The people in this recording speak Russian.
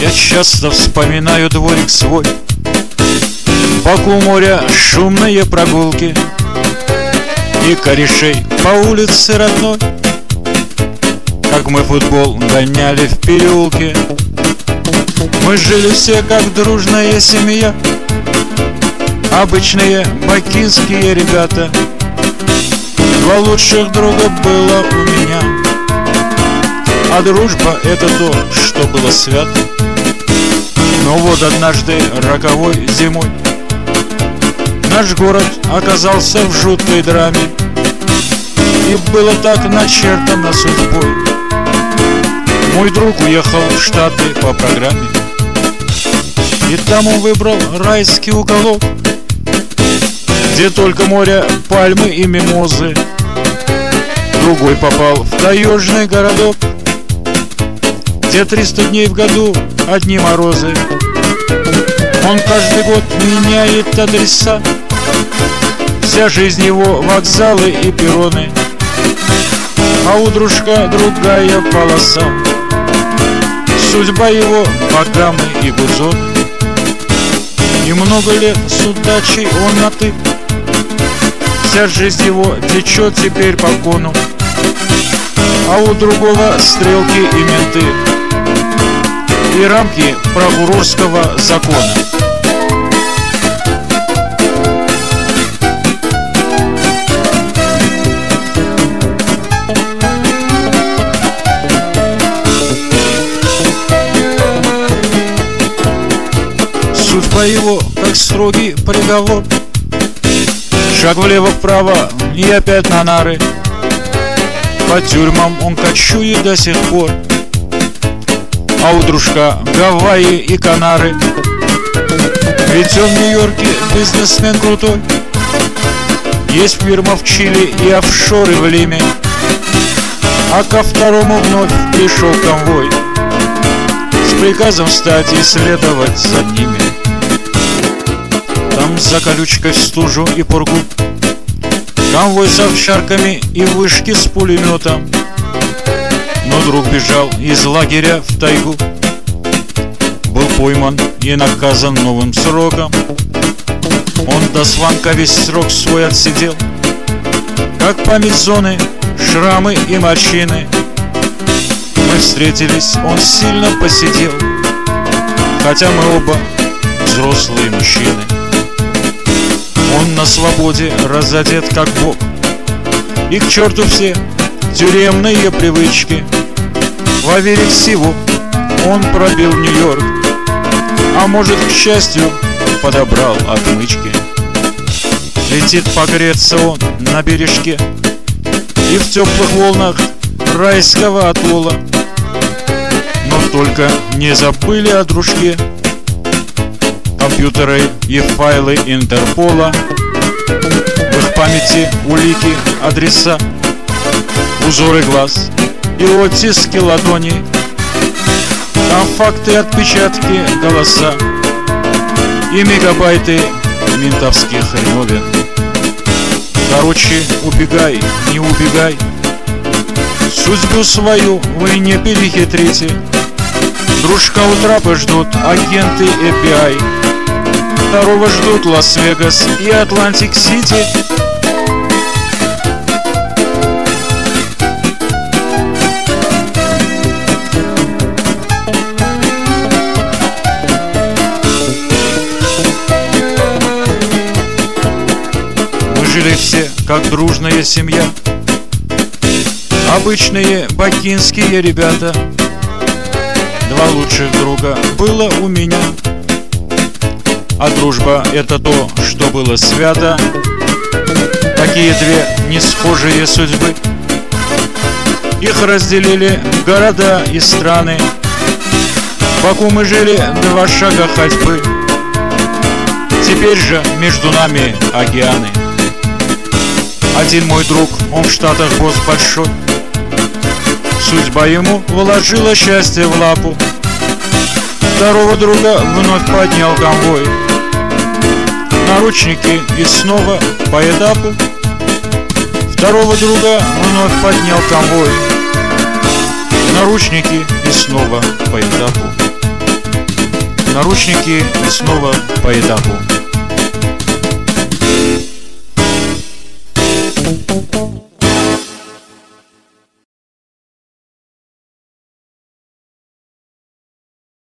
Я часто вспоминаю дворик свой, боку моря шумные прогулки и корешей по улице родной, как мы футбол гоняли в переулке. Мы жили все как дружная семья, обычные бакинские ребята. Два лучших друга было у меня, а дружба — это то, что было свято. Но вот однажды роковой зимой наш город оказался в жуткой драме, и было так начертано судьбой. Мой друг уехал в Штаты по программе, и там он выбрал райский уголок, где только море, пальмы и мимозы. Другой попал в таежный городок, где 300 дней в году одни морозы. Он каждый год меняет адреса, вся жизнь его вокзалы и перроны, а у дружка другая полоса. Судьба его богамы и гудзоны, и много лет с удачей он на «ты». Вся жизнь его течет теперь по кону, а у другого стрелки и менты, и рамки прокурорского закона. Судьба его, как строгий приговор: шаг влево-вправо и опять на нары. По тюрьмам он кочует до сих пор, а у дружка Гавайи и Канары. Ведь он в Нью-Йорке бизнесмен крутой, есть фирма в Чили и офшоры в Лиме, а ко второму вновь пришел конвой с приказом встать и следовать за ними. Там за колючкой в стужу и пургу конвой с овчарками и вышки с пулеметом. Но друг бежал из лагеря в тайгу, был пойман и наказан новым сроком. Он до звонка весь срок свой отсидел, как память зоны, шрамы и морщины. Мы встретились, он сильно посидел, хотя мы оба взрослые мужчины. Он на свободе разодет как бог, и к черту все тюремные привычки. В Авериксиву он пробил Нью-Йорк, а может, к счастью, подобрал отмычки. Летит погреться он на бережке и в теплых волнах райского атолла. Но только не забыли о дружке компьютеры и файлы Интерпола. В их памяти улики, адреса, узоры глаз и оттиски ладоней. Там факты, отпечатки, голоса и мегабайты ментовских ревен. Короче, убегай, не убегай, судьбу свою вы не перехитрите. Дружка у трапа ждут агенты FBI, второго ждут Лас-Вегас и Атлантик-Сити. Мы жили все как дружная семья, обычные бакинские ребята. Два лучших друга было у меня, а дружба — это то, что было свято. Такие две несхожие судьбы, их разделили города и страны. В Баку мы жили 2 шага ходьбы, теперь же между нами океаны. Один мой друг, он в Штатах босс большой, судьба ему вложила счастье в лапу. Второго друга вновь поднял конвой, наручники и снова по этапу. Второго друга вновь поднял конвой, наручники и снова по этапу. наручники и снова по этапу.